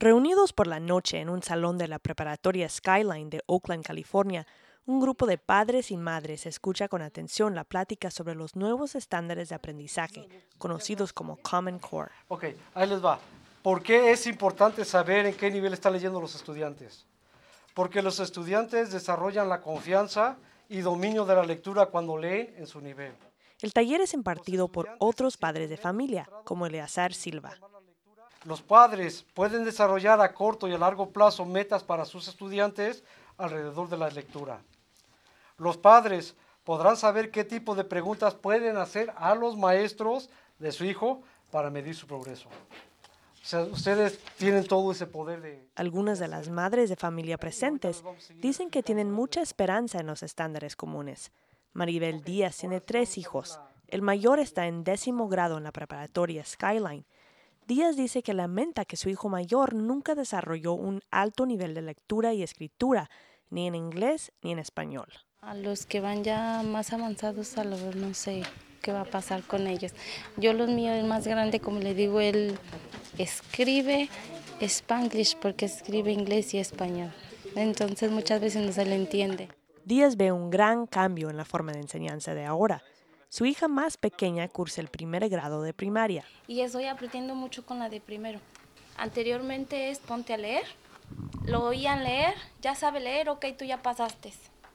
Reunidos por la noche en un salón de la preparatoria Skyline de Oakland, California, un grupo de padres y madres escucha con atención la plática sobre los nuevos estándares de aprendizaje, conocidos como Common Core. Ok, ahí les va. ¿Por qué es importante saber en qué nivel están leyendo los estudiantes? Porque los estudiantes desarrollan la confianza y dominio de la lectura cuando leen en su nivel. El taller es impartido por otros padres de familia, como Eleazar Silva. Los padres pueden desarrollar a corto y a largo plazo metas para sus estudiantes alrededor de la lectura. Los padres podrán saber qué tipo de preguntas pueden hacer a los maestros de su hijo para medir su progreso. O sea, ustedes tienen todo ese poder de... Algunas de las madres de familia presentes dicen que tienen mucha esperanza en los estándares comunes. Maribel Díaz tiene 3 hijos. El mayor está en 10º grado en la preparatoria Skyline. Díaz dice que lamenta que su hijo mayor nunca desarrolló un alto nivel de lectura y escritura, ni en inglés ni en español. A los que van ya más avanzados, a lo mejor no sé qué va a pasar con ellos. Yo los míos, el más grande, como le digo, él escribe Spanglish porque escribe inglés y español. Entonces muchas veces no se le entiende. Díaz ve un gran cambio en la forma de enseñanza de ahora. Su hija más pequeña cursa el 1er grado de primaria. Y estoy aprendiendo mucho con la de primero. Anteriormente es ponte a leer, lo oían leer, ya sabe leer, ok, tú ya pasaste.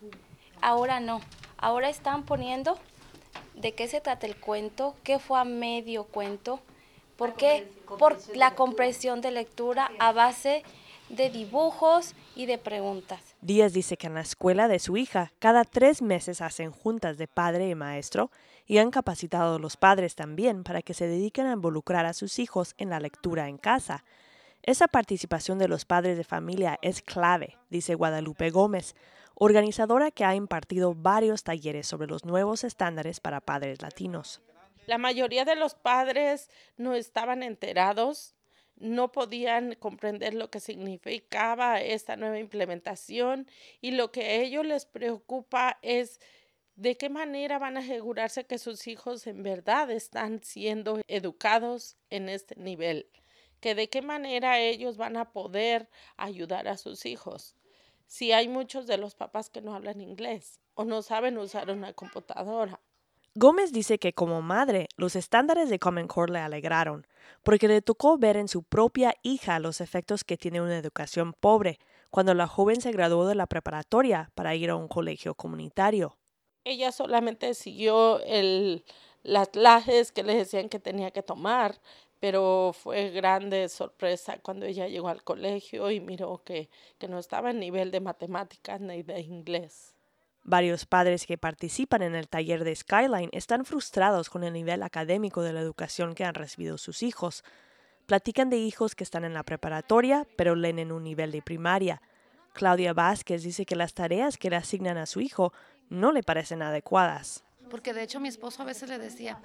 Ahora no, ahora están poniendo de qué se trata el cuento, qué fue a medio cuento, por qué, por la comprensión de lectura a base de dibujos y de preguntas. Díaz dice que en la escuela de su hija cada 3 meses hacen juntas de padre y maestro y han capacitado a los padres también para que se dediquen a involucrar a sus hijos en la lectura en casa. Esa participación de los padres de familia es clave, dice Guadalupe Gómez, organizadora que ha impartido varios talleres sobre los nuevos estándares para padres latinos. La mayoría de los padres no estaban enterados, no podían comprender lo que significaba esta nueva implementación y lo que a ellos les preocupa es de qué manera van a asegurarse que sus hijos en verdad están siendo educados en este nivel, que de qué manera ellos van a poder ayudar a sus hijos. Si hay muchos de los papás que no hablan inglés o no saben usar una computadora. Gómez dice que como madre, los estándares de Common Core le alegraron, porque le tocó ver en su propia hija los efectos que tiene una educación pobre, cuando la joven se graduó de la preparatoria para ir a un colegio comunitario. Ella solamente siguió las clases que les decían que tenía que tomar, pero fue grande sorpresa cuando ella llegó al colegio y miró que no estaba en nivel de matemáticas ni de inglés. Varios padres que participan en el taller de Skyline están frustrados con el nivel académico de la educación que han recibido sus hijos. Platican de hijos que están en la preparatoria, pero leen en un nivel de primaria. Claudia Vázquez dice que las tareas que le asignan a su hijo no le parecen adecuadas. Porque de hecho mi esposo a veces le decía,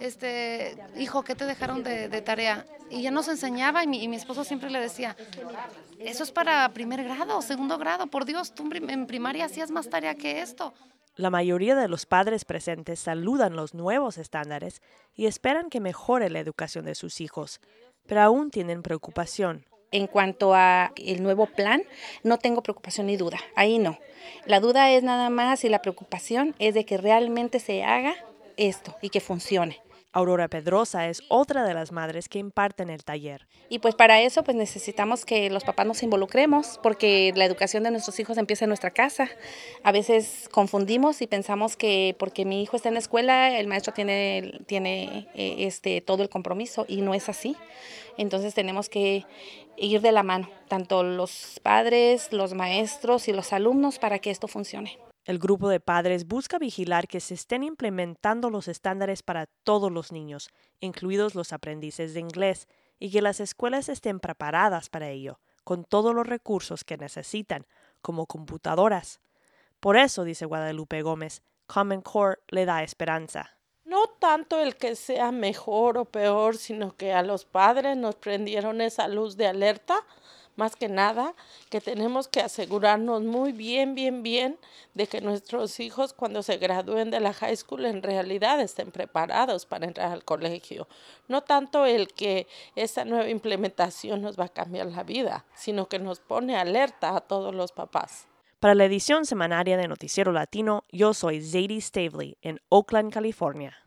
hijo, ¿qué te dejaron de tarea? Y ya nos enseñaba y mi esposo siempre le decía, eso es para 1er grado, 2º grado, por Dios, tú en primaria hacías más tarea que esto. La mayoría de los padres presentes saludan los nuevos estándares y esperan que mejore la educación de sus hijos, pero aún tienen preocupación. En cuanto a el nuevo plan, no tengo preocupación ni duda, ahí no. La duda es nada más y la preocupación es de que realmente se haga esto y que funcione. Aurora Pedrosa es otra de las madres que imparten el taller. Y pues para eso pues necesitamos que los papás nos involucremos porque la educación de nuestros hijos empieza en nuestra casa. A veces confundimos y pensamos que porque mi hijo está en la escuela, el maestro tiene todo el compromiso y no es así. Entonces tenemos que ir de la mano, tanto los padres, los maestros y los alumnos para que esto funcione. El grupo de padres busca vigilar que se estén implementando los estándares para todos los niños, incluidos los aprendices de inglés, y que las escuelas estén preparadas para ello, con todos los recursos que necesitan, como computadoras. Por eso, dice Guadalupe Gómez, Common Core le da esperanza. No tanto el que sea mejor o peor, sino que a los padres nos prendieron esa luz de alerta Más que nada, que tenemos que asegurarnos muy bien de que nuestros hijos cuando se gradúen de la high school en realidad estén preparados para entrar al colegio. No tanto el que esta nueva implementación nos va a cambiar la vida, sino que nos pone alerta a todos los papás. Para la edición semanaria de Noticiero Latino, yo soy Zadie Stavely en Oakland, California.